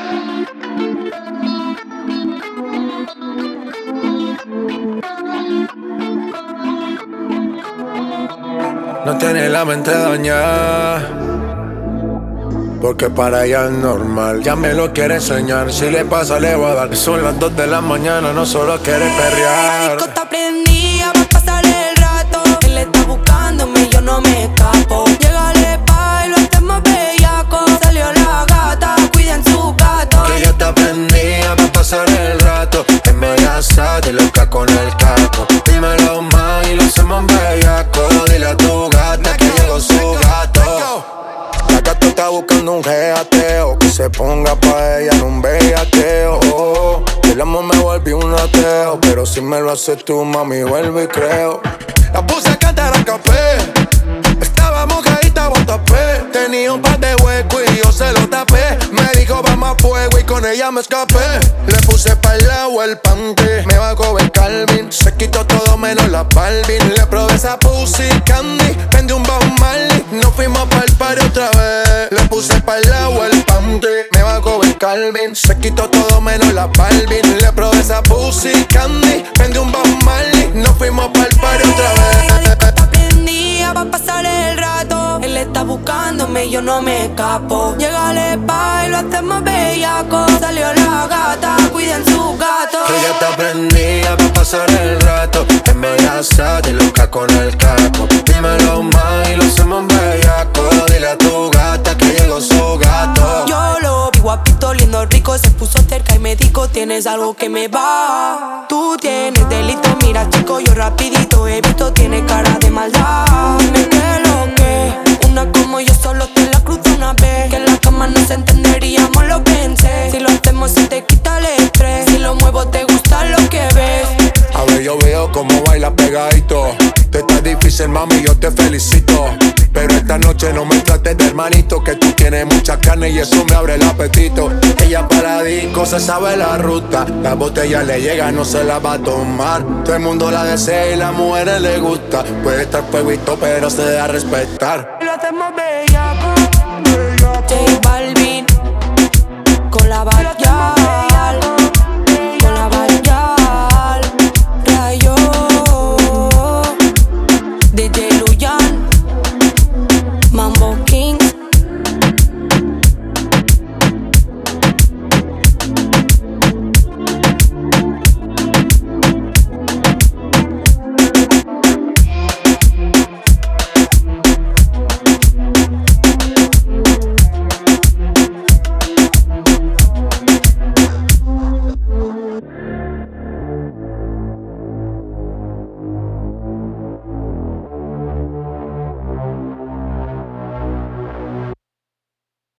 No tiene la mente dañada, porque para ella es normal. Ya me lo quiere enseñar, si le pasa le voy a dar. Son las 2 de la mañana, no solo quiere perrear. La disco está prendida, va a pasar el rato. Él está buscándome, yo no me escapo. Llegale pa' y lo hacemos bellaco. Salió la gata, cuiden su gato. Que ella está prendida, va a pasar el rato. En media y loca con el caco. Dímelo más y lo hacemos bellaco. Dile a tu gata que llegó su gato. La gata está buscando un jeateo, que se ponga pa' ella en un bellaqueo. Oh, el amor me volvió un ateo, pero si me lo haces tú, mami, vuelvo y creo. La puse a cantar a café, estaba mojadita, botapé. Tenía un par de huecos y yo se lo tapé. Me dijo vamos a fuego y con ella me escapé. Le puse pa'l lado el panty, me bajó el Calvin. Se quitó todo menos la Balvin. Le probé esa pussy candy, vendí un Bob Marley. Nos fuimos pa'l party otra vez. Le puse pa'l lado el panty, me bajó el Calvin. Se quitó todo menos la Balvin. Le probé esa pussy candy, vendí un Bob Marley. Nos fuimos pa'l party otra vez. La disco está prendida, va a pasar el rato. Él está buscándome, yo no me escapo. Llegale pa' y lo hacemos bellaco. Salió la gata, cuiden su gato. Ella está prendida pa' pasar el rato. En media y loca con el caco. Dímelo más y lo hacemos bellaco. Dile a tu gata que llegó su gato. Yo lo vi guapito, lindo, rico. Se puso cerca y me dijo, tienes algo que me va. Tú tienes delito, mira chico, yo rapidito he visto, tiene cara de maldad. Dime qué lo que, una como yo solo te la cruzo una vez. Que en la cama no se entenderíamos, lo pensé. Si lo hacemos se te quita el estrés. Si lo muevo te gusta lo que ves. A ver, yo veo cómo baila pegadito. Te está difícil, mami, yo te felicito. Pero esta noche no me trates de hermanito, que tú tienes mucha carne y eso me abre el apetito. Ella para disco se sabe la ruta. La botella le llega, no se la va a tomar. Todo el mundo la desea y las mujeres le gusta. Puede estar fueguito, pero se da a respetar. Lo hacemos bellaco. J Balvin con la bata.